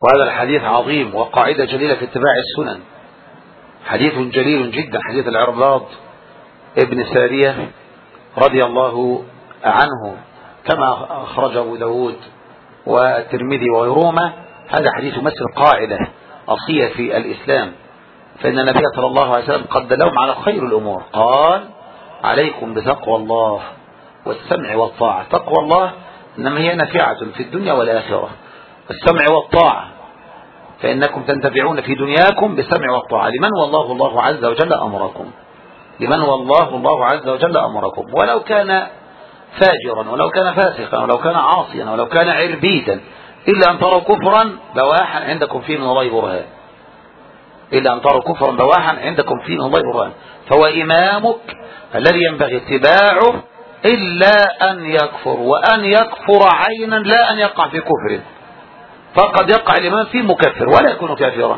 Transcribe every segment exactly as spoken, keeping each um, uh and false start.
وهذا الحديث عظيم وقاعدة جليلة في اتباع السنن، حديث جليل جدا، حديث العرباض ابن سارية رضي الله عنه كما أخرجه أبو داود والترمذي وغيرهما. هذا حديث مثل قاعدة أصيلة في الإسلام، فإن النبي صلى الله عليه وسلم قد دلهم على خير الأمور، قال عليكم بتقوى الله والسمع والطاعة. تقوى الله إنما هي نافعة في الدنيا والآخرة، السمع والطاعة فإنكم تنتفعون في دنياكم بالسمع والطاعة لمن والله الله عز وجل أمركم، لمن والله الله عز وجل أمركم، ولو كان فاجرا ولو كان فاسقا ولو كان عاصيا ولو كان عربيدا، إلا أن تروا كفرا بواحا عندكم فيه من الله برهان، إلا أن تروا كفرا بواحا عندكم فيه من الله برهان. فهو إمامك الذي ينبغي اتباعه إلا أن يكفر، وأن يكفر عينا لا أن يقع في كفر، فقد يقع الإمام فيه مكفر ولا يكون كافرا.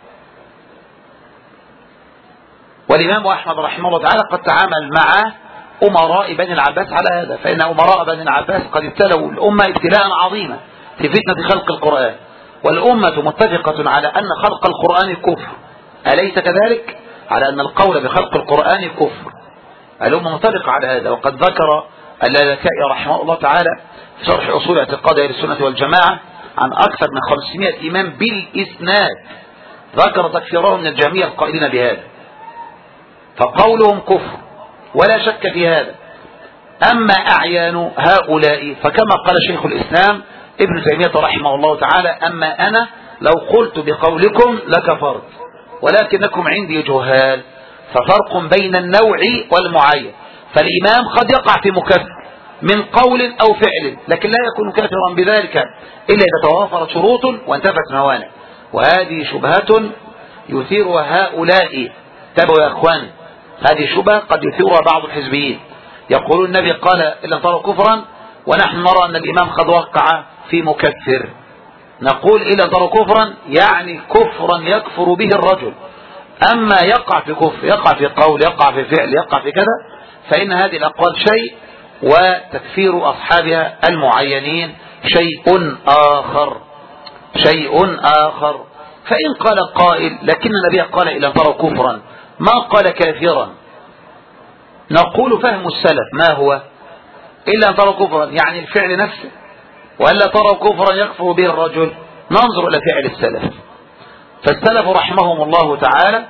والإمام أحمد رحمه الله تعالى قد تعامل مع أمراء بني العباس على هذا، فإن أمراء بني العباس قد ابتلوا الأمة ابتلاء عظيما في فتنة خلق القرآن، والأمة متفقة على أن خلق القرآن كفر، أليس كذلك؟ على أن القول بخلق القرآن كفر، الأمة متفقة على هذا. وقد ذكر اللالكائي رحمه الله تعالى في شرح أصول اعتقاد أهل السنة والجماعة عن أكثر من خمسمائة إمام بالإسناد ذكر تكفيرهم من الجميع القائلين بهذا، فقولهم كفر ولا شك في هذا. أما أعيان هؤلاء فكما قال شيخ الإسلام ابن تيمية رحمه الله تعالى: أما أنا لو قلت بقولكم لكفرت ولكنكم عندي جهال، ففرق بين النوع والمعين. فالإمام قد يقع في مكفر من قول أو فعل، لكن لا يكون كافرا بذلك إلا إذا توافرت شروط وانتفت موانع. وهذه شبهة يثيرها هؤلاء، تابعوا يا أخوان، هذه شبهة قد يثيرها بعض الحزبيين، يقولون النبي قال إلا ترى كفرا، ونحن نرى أن الإمام قد وقع في مكفر. نقول إلا ترى كفرا يعني كفرا يكفر به الرجل، أما يقع في كفر، يقع في قول، يقع في فعل، يقع في كذا، فإن هذه الأقوال شيء وتكفير أصحابها المعينين شيء آخر، شيء آخر. فإن قال قائل لكن النبي قال إلا ترى كفرا ما قال كافرا، نقول فهم السلف ما هو؟ إلا أن ترى كفرا يعني الفعل نفسه، وألا ترى كفرا يكفر به الرجل، ننظر إلى فعل السلف. فالسلف رحمهم الله تعالى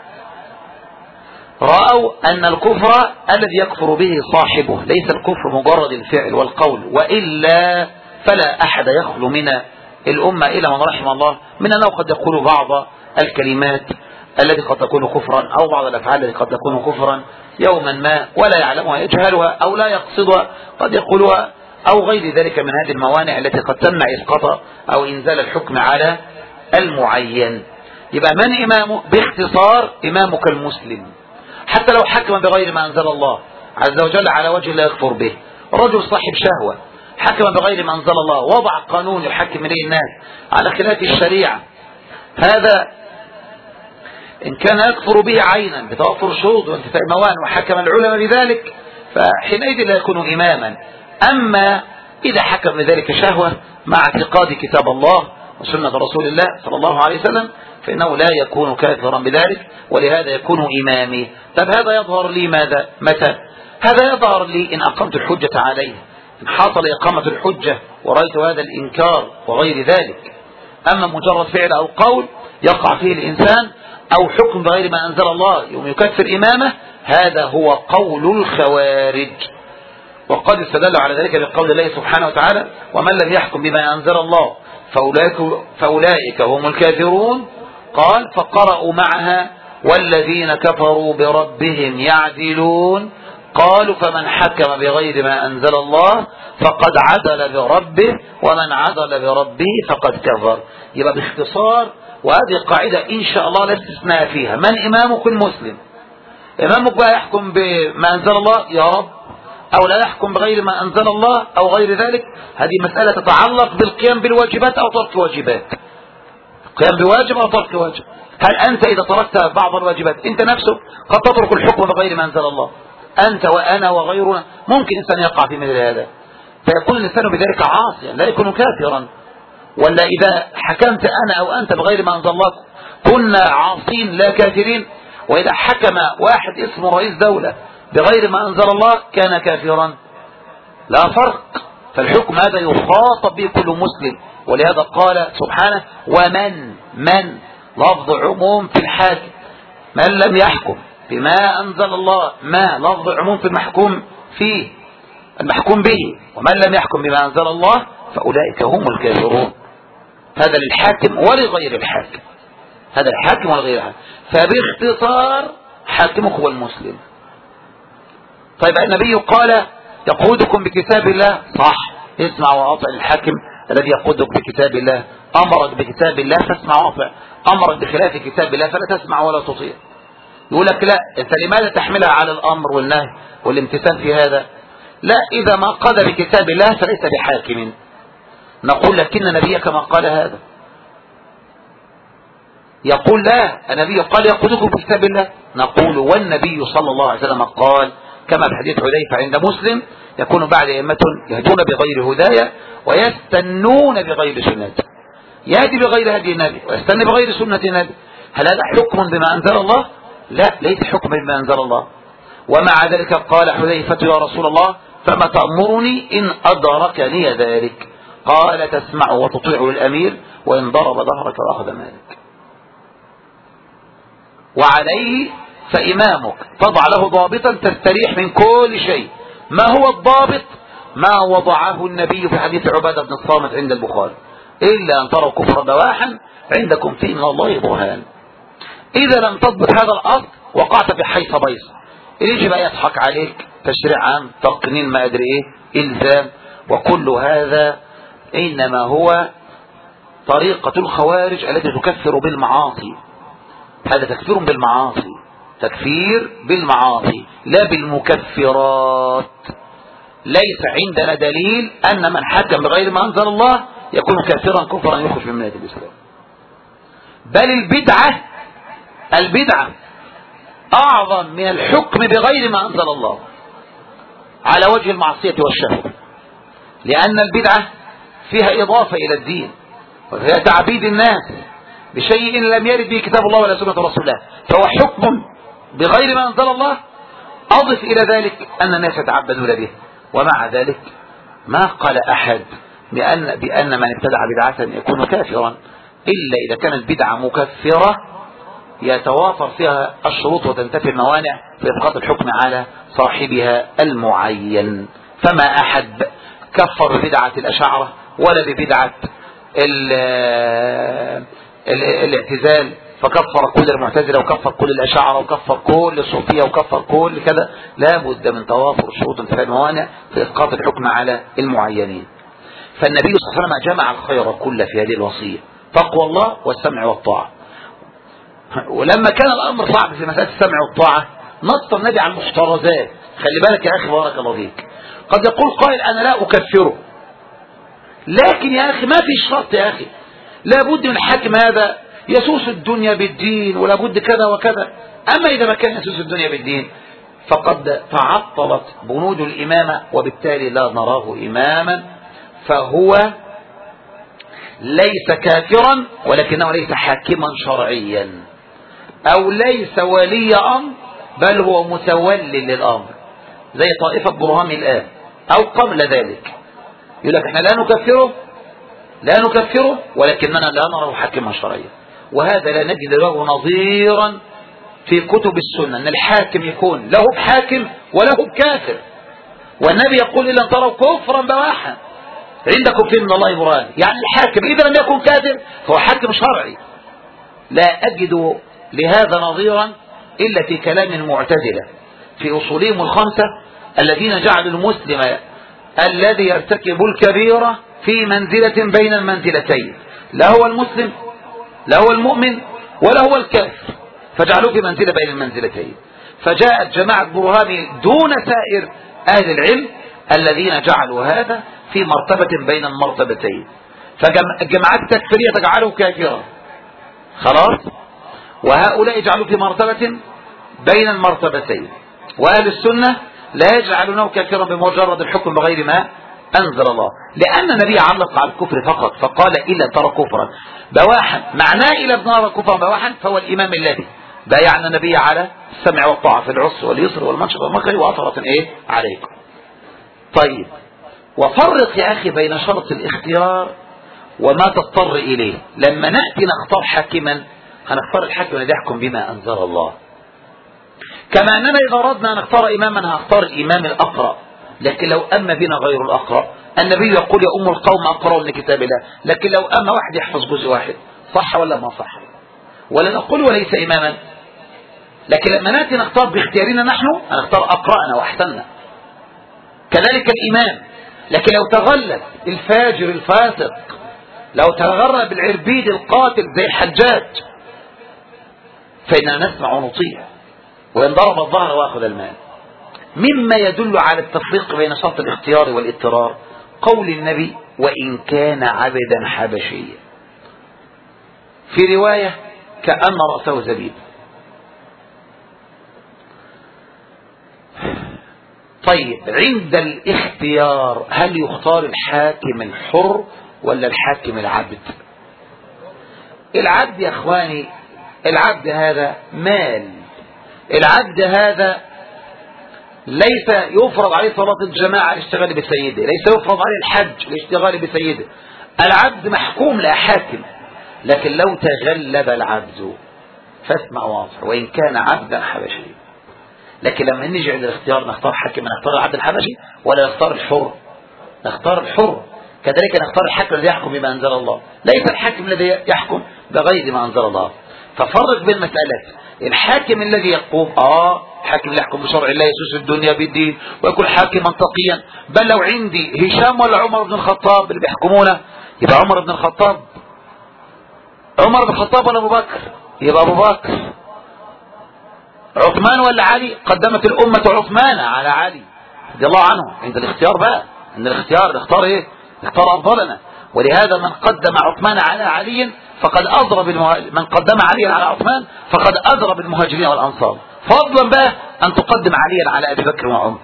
رأوا أن الكفر الذي يكفر به صاحبه، ليس الكفر مجرد الفعل والقول، وإلا فلا أحد يخلو من الأمة إلا من رحم الله، من أنه قد يقول بعض الكلمات التي قد تكون كفرا، أو بعض الأفعال التي قد تكون كفرا يوما ما ولا يعلمها، يجهلها أو لا يقصدها، قد يقولها، أو غير ذلك من هذه الموانع التي قد تمنع إسقاط أو إنزال الحكم على المعين. يبقى من إمامه؟ باختصار إمامك المسلم، حتى لو حكم بغير ما أنزل الله عز وجل على وجه لا يكفر به. رجل صاحب شهوة حكم بغير ما أنزل الله، وضع قانون يحكم إليه الناس على خلاف الشريعة، هذا إن كان يكفر به عينا بتوفر شروط وانتفاء موانع وحكم العلماء بذلك، فحينئذ لا يكون إماما. أما إذا حكم بذلك شهوة مع اعتقاد كتاب الله وسنة رسول الله صلى الله عليه وسلم، فإنه لا يكون كافرا بذلك، ولهذا يكون إمامي. طب هذا يظهر لي ماذا؟ متى؟ هذا يظهر لي إن أقمت الحجة عليه، إن حصل إقامة الحجة ورأيت هذا الإنكار وغير ذلك. أما مجرد فعل أو قول يقع فيه الإنسان، أو حكم بغير ما أنزل الله يوم يكفر إمامه، هذا هو قول الخوارج. وقد استدل على ذلك بقول الله سبحانه وتعالى: ومن لم يحكم بما أنزل الله فأولئك, فأولئك هم الكافرون. قال: فقرأوا معها والذين كفروا بربهم يعدلون. قالوا: فمن حكم بغير ما أنزل الله فقد عدل بربه، ومن عدل بربه فقد كفر. يبقى باختصار، وهذه قاعدة إن شاء الله لا استثناء فيها، من إمامك المسلم؟ إمامك بقى يحكم بما أنزل الله يا رب، أو لا يحكم بغير ما أنزل الله أو غير ذلك، هذه مسألة تتعلق بالقيام بالواجبات أو ترك الواجبات، قيام بواجب أو ترك واجب. هل أنت إذا تركت بعض الواجبات أنت نفسك قد تترك الحكم بغير ما أنزل الله؟ أنت وأنا وغيرنا ممكن إنسان يقع في مثل هذا، فيكون الإنسان بذلك عاصيا لا يكون كافرا. ولا إذا حكمت أنا أو أنت بغير ما أنزل الله كنا عاصين لا كافرين؟ وإذا حكم واحد اسمه رئيس دولة بغير ما أنزل الله كان كافرا؟ لا فرق. فالحكم هذا يخاطب به كل مسلم، ولهذا قال سبحانه ومن من لفظ عموم في الحاكم، من لم يحكم بما أنزل الله ما لفظ عموم في المحكوم فيه المحكوم به، ومن لم يحكم بما أنزل الله فأولئك هم الكافرون. هذا للحاكم ولغير الحاكم، هذا الحاكم ولغير الحاكم. فباختصار حاكمك هو المسلم. طيب النبي قال يقودكم بكتاب الله، صح، اسمع وأطع الحاكم الذي يقودك بكتاب الله، أمرك بكتاب الله فاسمع وأطع، أمرك بخلاف كتاب الله فلا تسمع ولا تطيع. يقول لك لا، أنت لماذا تحملها على الأمر والنهي والامتثال في هذا؟ لا، إذا ما قضى بكتاب الله فليس بحاكم. نقول لكن نبيك ما قال هذا، يقول لا، النبي قال يقودكم بكتاب الله. نقول والنبي صلى الله عليه وسلم قال كما في حديث حذيفة عند مسلم يكون بعد أئمة يهدون بغير هدايا ويستنون بغير سنتي، يهدي بغير هدي النبي ويستنى بغير سنة النبي. هل هذا حكم بما أنزل الله؟ لا، ليس حكم بما أنزل الله. ومع ذلك قال حذيفة يا رسول الله فما تأمرني إن أدركني ذلك؟ قال تسمع وتطيع الأمير وإن ضرب ظهرك وأخذ مالك. وعليه فإمامك تضع له ضابطا تستريح من كل شيء. ما هو الضابط؟ ما وضعه النبي في حديث عبادة بن الصامت عند البخاري إلا أن تروا كفر بواحا عندكم فيه من الله برهان. إذا لم تضبط هذا الأصل وقعت في حيث بيص، يجي بقى يضحك عليك تشريع عام، تقنين، ما أدري إيه، إلزام، وكل هذا إنما هو طريقة الخوارج التي تكفر بالمعاصي. هذا تكفير بالمعاصي، تكفير بالمعاصي لا بالمكفرات. ليس عندنا دليل أن من حكم بغير ما أنزل الله يكون كافرا كفرا يخرج من ملة الإسلام. بل البدعة البدعة أعظم من الحكم بغير ما أنزل الله على وجه المعصية والشهوة، لأن البدعة فيها إضافة إلى الدين وفيها تعبيد الناس بشيء لم يرد به كتاب الله ولا سنة رسول الله، فهو حكم بغير ما أنزل الله. أضف إلى ذلك أن الناس يتعبدون به، ومع ذلك ما قال أحد بأن, بأن من ابتدع بدعة يكون كافرا إلا إذا كانت بدعة مكفرة يتوافر فيها الشروط وتنتفي الموانع في إسقاط الحكم على صاحبها المعين. فما أحد كفر ببدعة الأشاعرة ولا ببدعة الاعتزال فكفر كل المعتزلة وكفر كل الأشاعرة وكفر كل الصوفية وكفر كل كذا. لا بد من توافر الشروط وانتفاء الموانع في إسقاط الحكم على المعينين. فالنبي صلى الله عليه وسلم جمع الخير كله في هذه الوصية، تقوى الله والسمع والطاعة. ولما كان الأمر صعب في مسألة السمع والطاعة نص النبي على المحترزات. خلي بالك يا أخي بارك الله فيك، قد يقول قائل أنا لا أكفره، لكن يا أخي ما في شرط يا أخي، لابد من الحاكم هذا يسوس الدنيا بالدين ولابد كذا وكذا. أما إذا ما كان يسوس الدنيا بالدين فقد تعطلت بنود الإمامة وبالتالي لا نراه إماما، فهو ليس كافرا ولكنه ليس حاكما شرعيا، أو ليس ولي أمر بل هو متولي للأمر، زي طائفة برهام الآن أو قبل ذلك. يقول لك احنا لا نكفره لا نكفره ولكننا لا نراه حاكما شرعيا. وهذا لا نجد له نظيرا في كتب السنة، أن الحاكم يكون له بحاكم وله بكافر. والنبي يقول إلا تروا كفرا بواحا عندكم فيه من الله برهان، يعني الحاكم إذا لم يكن كافر فهو حاكم شرعي. لا أجد لهذا نظيرا إلا في كلام المعتزلة في أصولهم الخمسة الذين جعلوا المسلم الذي يرتكب الكبيرة في منزلة بين المنزلتين، لا هو المسلم لا هو المؤمن ولا هو الكافر، فجعلوه في منزلة بين المنزلتين. فجاءت جماعة برهان دون سائر أهل العلم الذين جعلوا هذا في مرتبة بين المرتبتين، فجماعات التكفيرية تجعله كافرا خلاص، وهؤلاء يجعلوا في مرتبة بين المرتبتين، وأهل السنة لا يجعلونه كافرا بمجرد الحكم بغير ما أنزل الله، لأن النبي علق على الكفر فقط فقال إلا ترى كفرا بواحا، معناه إلا ترى كفرا بواحا فهو الإمام الذي بايعنا النبي على السمع والطاعة في العسر واليسر والمنشط والمكر وأثرة إيه عليكم. طيب، وفرق يا أخي بين شرط الاختيار وما تضطر إليه. لما نأتي نختار حاكما هنختار الحاكم الذي يحكم بما أنزل الله، كما أننا إذا أردنا نختار إماما هنختار الإمام الأقرأ، لكن لو أما بنا غير الأقرأ، النبي يقول يا أم القوم أقرأوا من كتاب الله، لكن لو أما واحد يحفظ جزء واحد صح ولا ما صح؟ ولا نقول وليس إماما. لكن لما نأتي نختار باختيارنا نحن هنختار أقرأنا وأحسننا، كذلك الإمام. لكن لو تغلب الفاجر الفاسق، لو تغرب العربيد القاتل زي الحجاج، فإننا نسمع ونطيع، وإن ضرب الظهر وأخذ المال. مما يدل على التفريق بين شرط الاختيار والاضطرار قول النبي وإن كان عبدا حبشيا، في رواية كأن رأسه زبيب. طيب، عند الاختيار هل يختار الحاكم الحر ولا الحاكم العبد؟ العبد يا اخواني، العبد هذا مال، العبد هذا ليس يفرض عليه صلاة الجماعة لاشتغال بسيده، ليس يفرض عليه الحج لاشتغال بسيده. العبد محكوم لا حاكم. لكن لو تغلب العبد فاسمع واضح وإن كان عبدا حبشيا. لكن لما نيجي عند الاختيار نختار حاكم، نختار العبد الحبشي ولا نختار الحر؟ نختار الحر. كذلك نختار الحاكم الذي يحكم بما أنزل الله، ليس الحاكم الذي يحكم بغير ما أنزل الله. ففرق بين مسألة الحاكم الذي يقوم آه حاكم اللي يحكم بشرع الله يسوس الدنيا بالدين ويكون حاكما تقيا، بل لو عندي هشام ولا عمر بن الخطاب اللي بيحكمونه يبقى عمر بن الخطاب، عمر بن الخطاب ولا أبو بكر يبقى أبو بكر، عثمان ولا علي، قدمت الأمة عثمان على علي رضي الله عنه. عند الاختيار بقى، عند الاختيار نختار ايه؟ نختار أفضلنا. ولهذا من قدم عثمان على علي فقد أضرب المهاجر، من قدم عليا على عثمان فقد أضرب المهاجرين والأنصار، فضلا بقى أن تقدم عليا على أبي بكر وعمر.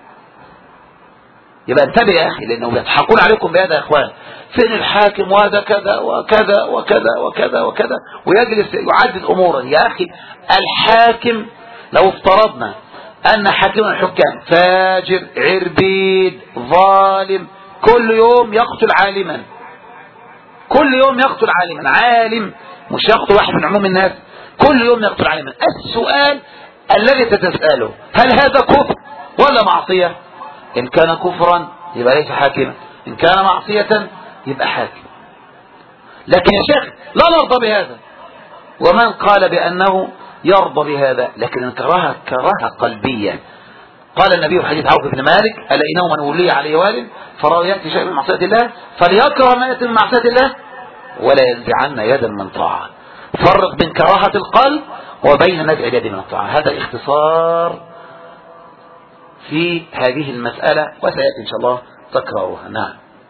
يبقى انتبه يا أخي، لأنه يضحكون عليكم بهذا يا إخوان، فين الحاكم وهذا كذا وكذا وكذا وكذا وكذا، ويجلس يعدد أمورا. يا أخي الحاكم لو افترضنا أن حاكم الحكام فاجر عربيد ظالم كل يوم يقتل عالما، كل يوم يقتل عالما، عالم مش يقتل واحد من عموم الناس، كل يوم يقتل عالما. السؤال الذي تتسأله هل هذا كفر ولا معصية؟ إن كان كفرا يبقى ليس حاكما، إن كان معصية يبقى حاكم. لكن يا شيخ لا نرضى بهذا. ومن قال بأنه يرضى بهذا لكن انكرها كراهة قلبية. قال النبي في حديث عوف بن مالك ألا إنه من ولي عليه وال فرأى يأتي شيء من معصية الله فليكره ما يأتي من معصية الله ولا ينزعن يدا من طاعة. فرق بين كراهة القلب وبين نزع اليد من الطاعة. هذا اختصار في هذه المسألة وسيأتي إن شاء الله تكرهها. نعم.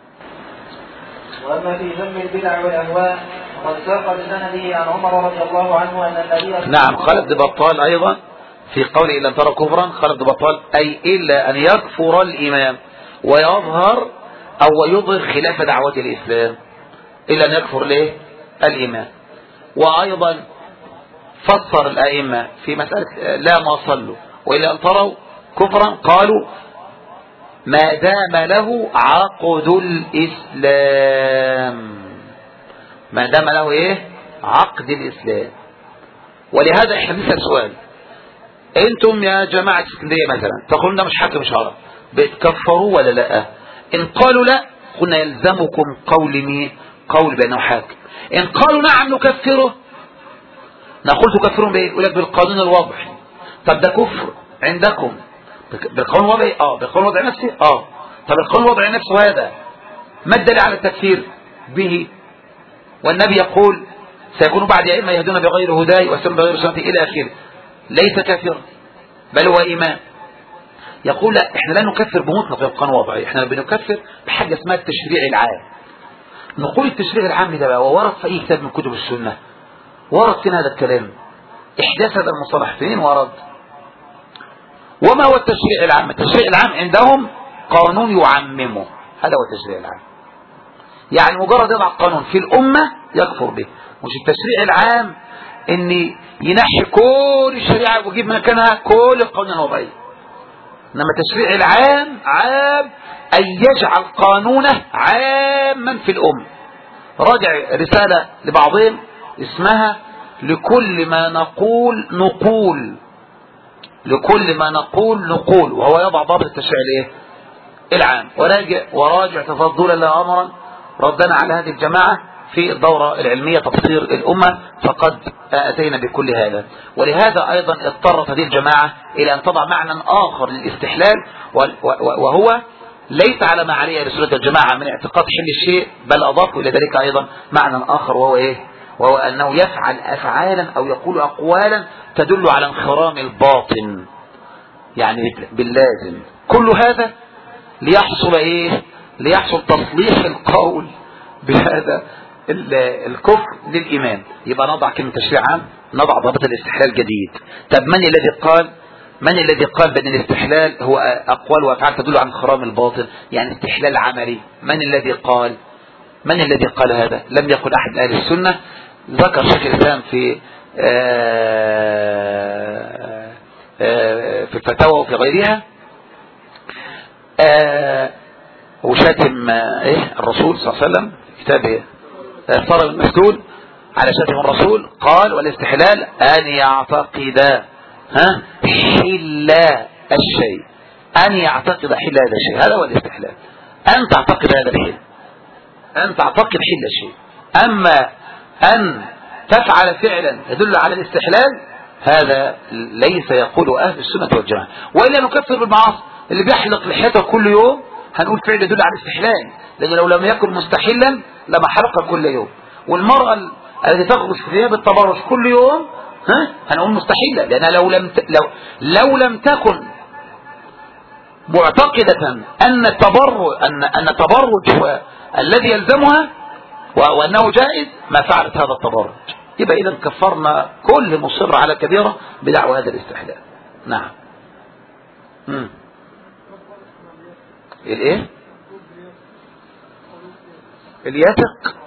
وأما في ذم البدع والأهواء قد ساق بسنده عن عمر رضي الله عنه أن النبي نعم. قال ابن بطال أيضا في قوله إلا ترى كفرا، قال ابن بطال أي إلا أن يكفر الإمام ويظهر أو يظهر خلاف دعوة الإسلام، إلا أن يكفر له الإمام. وأيضا فسر الأئمة في مسألة لا ما صلوا وإلا أن تروا كفرا قالوا ما دام له عقد الإسلام، ما دام له إيه عقد الإسلام. ولهذا احنا نسأل سؤال، انتم يا جماعة اسكندرية مثلا تقولون ده مش حاكم شرع، بتكفروا ولا لا؟ ان قالوا لا قلنا يلزمكم قول مين؟ قول بأنه حاكم. ان قالوا نعم نكفره نقول تكفرون بايه؟ يقول لك بالقانون الوضعي. طب ده كفر عندكم بالقانون الوضعي؟ اه بالقانون الوضعي نفسه. اه طب القانون الوضعي نفسه هذا ما الدليل على التكفير به؟ والنبي يقول سيكون بعد أئمة يهدون بغير هداي ويسلمون بغير سنتي إلى آخره. ليس كافرا بل هو إيمان. يقول لا احنا لا نكفر بمطلق القانون الوضعي، احنا بنكفر بحاجة اسمها التشريع العام. نقول التشريع العام ده بقى وورد في أي كتاب من كتب السنة؟ ورد فين هذا الكلام؟ إحداث هذا المصطلح فين ورد؟ وما هو التشريع العام؟ التشريع العام عندهم قانون يعممه، هذا هو التشريع العام. يعني مجرد يضع قانون في الأمة يكفر به. مش التشريع العام ان ينحي كل الشريعة ويجيب مكانها كل القوانين الوضعية، انما التشريع العام عام ان يجعل قانونه عاما في الأمة. راجع رسالة لبعضهم اسمها لكل ما نقول نقول، لكل ما نقول نقول، وهو يضع ضابط التشريع الايه العام. وراجع وراجع تفضلا لا امرا ردنا على هذه الجماعة في الدورة العلمية تبصير الأمة، فقد أتينا بكل هذا. ولهذا أيضا اضطرت هذه الجماعة إلى أن تضع معنى آخر للاستحلال، وهو ليس على ما عليه رسولة الجماعة من اعتقاد حل الشيء، بل أضافوا إلى ذلك أيضا معنى آخر، وهو إيه؟ وهو أنه يفعل أفعالا أو يقول أقوالا تدل على انخرام الباطن، يعني باللازم. كل هذا ليحصل إيه؟ ليحصل تصليح القول بهذا الكفر للإيمان. يبقى نضع كلمة تشريع عام، نضع ضابط الاستحلال جديد. طب من الذي قال من الذي قال بأن الاستحلال هو أقوال وأفعال تدل عن انخرام الباطن، يعني استحلال عملي؟ من الذي قال من الذي قال هذا؟ لم يقل أحد أهل السنة. ذكر شيخ الإسلام في في الفتاوى وفي غيرها وشاتم ايه الرسول صلى الله عليه وسلم، كتابه صار المسدود على شاتم الرسول. قال والاستحلال أن يعتقد ها حل الشيء، أن يعتقد حل هذا الشيء، هذا هو الاستحلال. أن تعتقد هذا الحل، أن تعتقد حل الشيء. أما أن تفعل فعلا يدل على الاستحلال، هذا ليس يقول أهل السنة والجماعة. وإلا نكفر بالمعاصي. اللي بيحلق لحيته كل يوم هنقول فعل يدل على الاستحلال، لأن لو لم يكن مستحلا لما حلق كل يوم. والمرأة التي تخرج في ثياب التبرج كل يوم ها هنقول مستحيلة، لأنها لو لم ت... لو لو لم تكن معتقدة أن التبرج أن أن التبرج هو الذي يلزمها وأنه جائز ما فعلت هذا التبرج. يبقى إذا كفرنا كل مصر على كبيرة بدعوى هذا الاستحلال. نعم. امم الايه الياسق.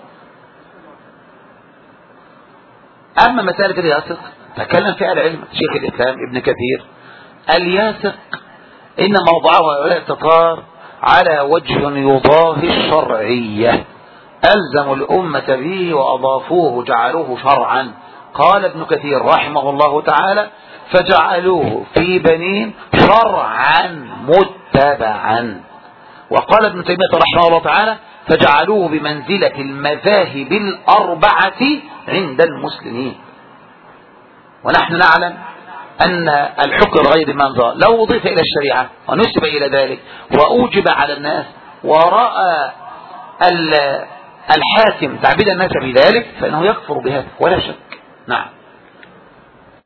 اما مسألة الياسق تكلم فيها العلم شيخ الاسلام ابن كثير. الياسق ان موضعه الاعتقار على وجه يضاهي الشرعية، ألزموا الأمة به وأضافوه جعلوه شرعا. قال ابن كثير رحمه الله تعالى فجعلوه في بنين شرعا متبعا. وقال ابن تيمية رحمه الله تعالى فجعلوه بمنزلة المذاهب الأربعة عند المسلمين. ونحن نعلم أن الحكم غير منظر لو أضيف إلى الشريعة ونسب إلى ذلك وأوجب على الناس ورأى الحاكم تعبيد الناس بذلك فإنه يكفر بهذا ولا شك. نعم.